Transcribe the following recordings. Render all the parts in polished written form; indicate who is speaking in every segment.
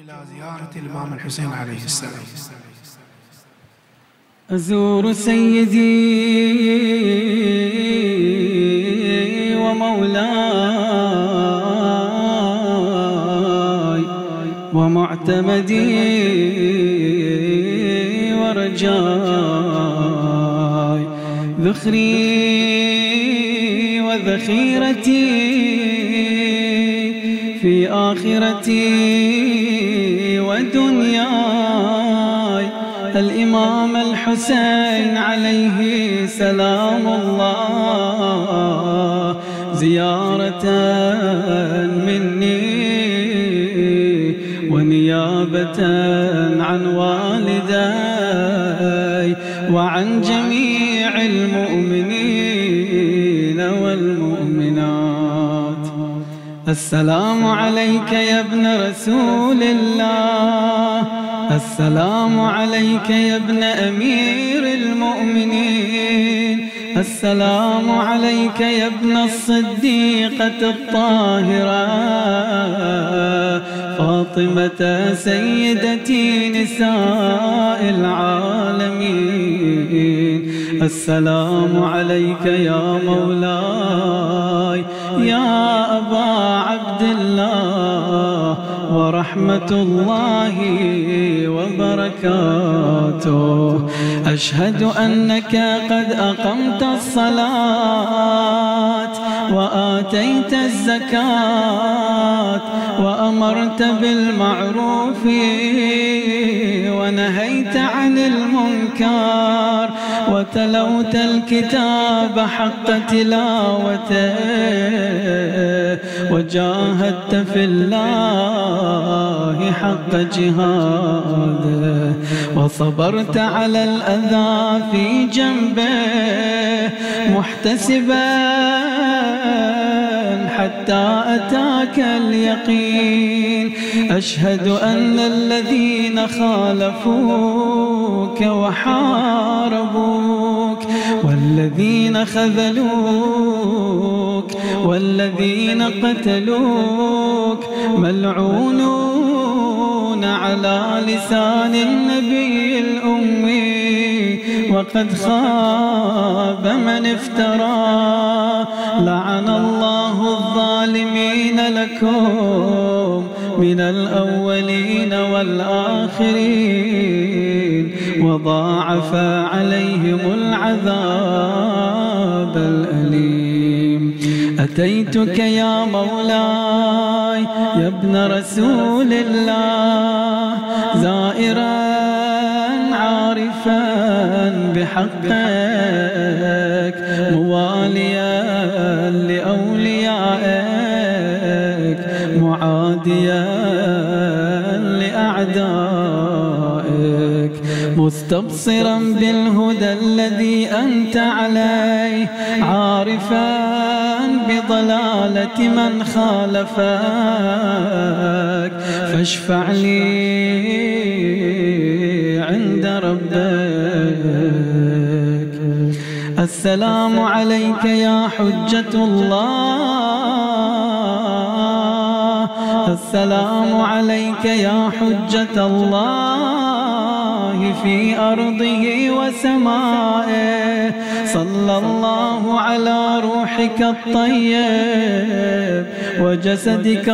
Speaker 1: إلى زيارة الإمام الحسين عليه السلام.
Speaker 2: أزور سيدي ومولاي ومعتمدي ورجاي، ذخري وذخيرتي في آخرتي ودنياي، الإمام الحسين عليه سلام الله، زيارة مني ونيابة عن والدي وعن جميع المؤمنين والمؤمنات. السلام عليك يا ابن رسول الله، السلام عليك يا ابن أمير المؤمنين، السلام عليك يا ابن الصديقة الطاهرة فاطمة سيدتي نساء العالمين. السلام عليك يا مولاي يا أبا عبد الله ورحمة الله وبركاته. أشهد أنك قد أقمت الصلاة وآتيت الزكاة وأمرت بالمعروف ونهيت عن المنكر وتلوت الكتاب حق تلاوته وجاهدت في الله حق جهاده وصبرت على الأذى في جنبه محتسبا حتى أتاك اليقين. أشهد أن الذين خالفوك وحاربوك والذين خذلوك والذين قتلوك ملعونون على لسان النبي الأمي، وقد خاب من افترى. لعن الله الظالمين لكم من الأولين والآخرين وضاعف عليهم العذاب الأليم. أتيتك يا مولاي يا ابن رسول الله زائرا عارفا بحقك مواليا لأوليائك معاديا لأعدائك مستبصرا بالهدى الذي أنت عليه عارفا بضلالة من خالفك فاشفع لي عند ربك. السلام عليك يا حجة الله، السلام عليك يا حجة الله في أرضه وسمائه. صلى الله على روحك الطيب وجسدك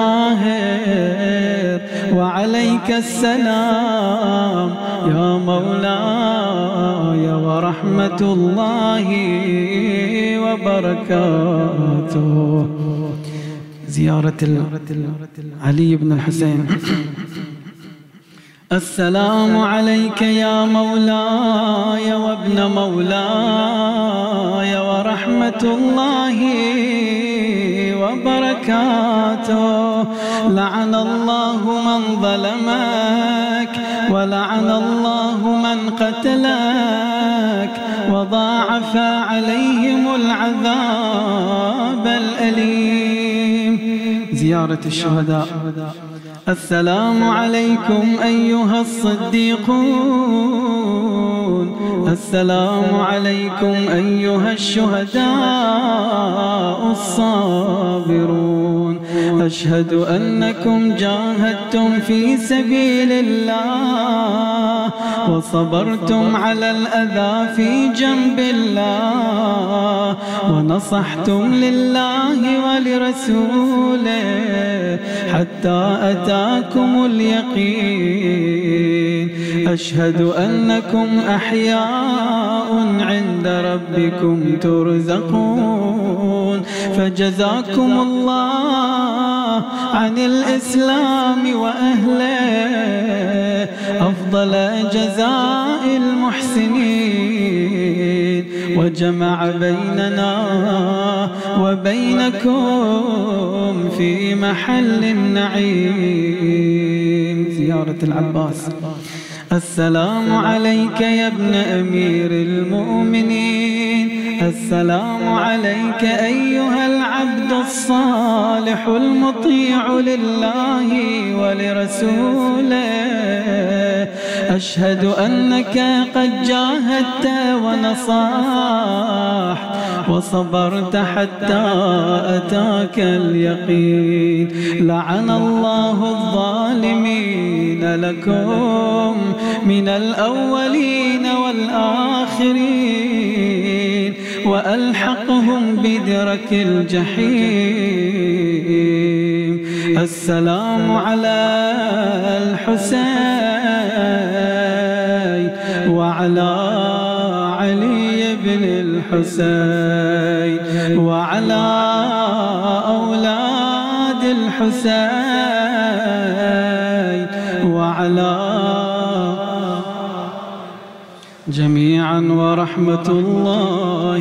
Speaker 2: الطاهر وعليك السلام يا مولاي ورحمة الله وبركاته. زيارة علي بن الحسين. السلام عليك يا مولاي وابن مولاي ورحمة الله وبركاته. لعن الله من ظلمك ولعن الله من قتلك وضاعف عليهم العذاب الأليم. زيارة الشهداء. السلام عليكم أيها الصديقون، السلام عليكم أيها الشهداء الصابرون، أشهد أنكم جاهدتم في سبيل الله وصبرتم على الأذى في جنب الله ونصحتم لله ولرسوله حتى أتاكم اليقين. أشهد أنكم أحياء عند ربكم ترزقون، فجزاكم الله عن الإسلام وأهله أفضل جزاء المحسنين، وجمع بيننا وبينكم في محل النعيم. زيارة العباس. السلام عليك يا ابن أمير المؤمنين، السلام عليك أيها العبد الصالح المطيع لله ولرسوله. أشهد أنك قد جاهدت ونصحت وصبرت حتى أتاك اليقين. لعن الله الظالمين لكم من الأولين والآخرين وألحقهم بدرك الجحيم. السلام على الحسين وعلى علي بن الحسين وعلى أولاد الحسين وعلى جميعا ورحمة الله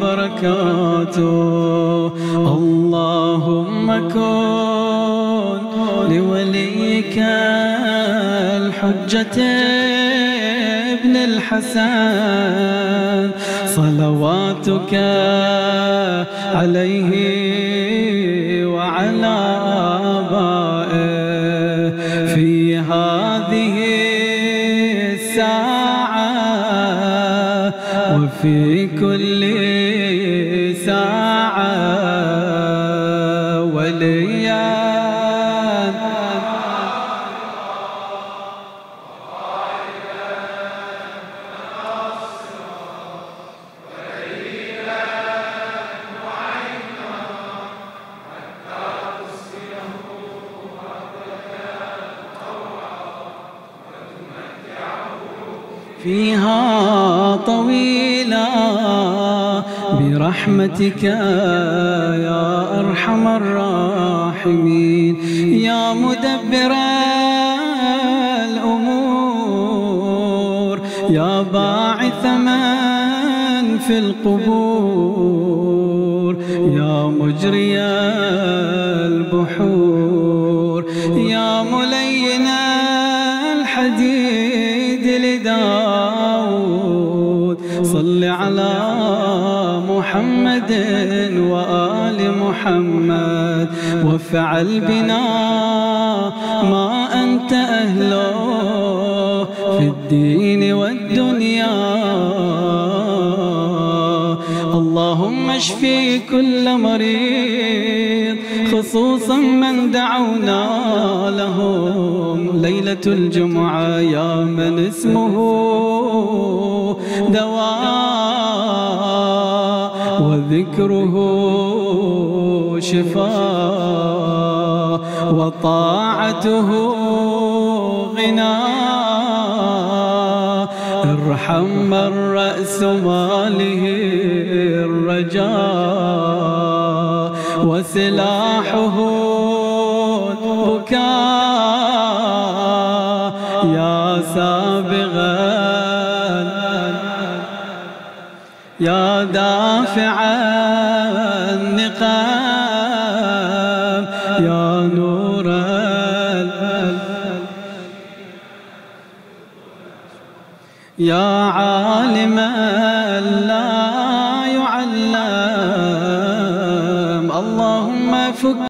Speaker 2: وبركاته. اللهم كن لوليك الحجة ابن الحسن صلواتك عليه وعلى آبائه في هذه الساعة وفي كل ساعة وليا فيها طويلة برحمتك يا أرحم الراحمين. يا مدبر الأمور يا باعث من في القبور يا مجري البحور يا ملين الحديد لداود صل على محمد وآل محمد وافعل بنا ما أنت أهله في الدين والدنيا. اللهم اشفي كل مريض خصوصا من دعونا لهم ليلة الجمعة يا من اسمه دواء وذكره شفاء وطاعته غنى. ارحم من رأس ماله الرجاء وسلاحه بكاء يا سابغا يا دافع النقام يا نور يا عالم لا يعلم. اللهم فك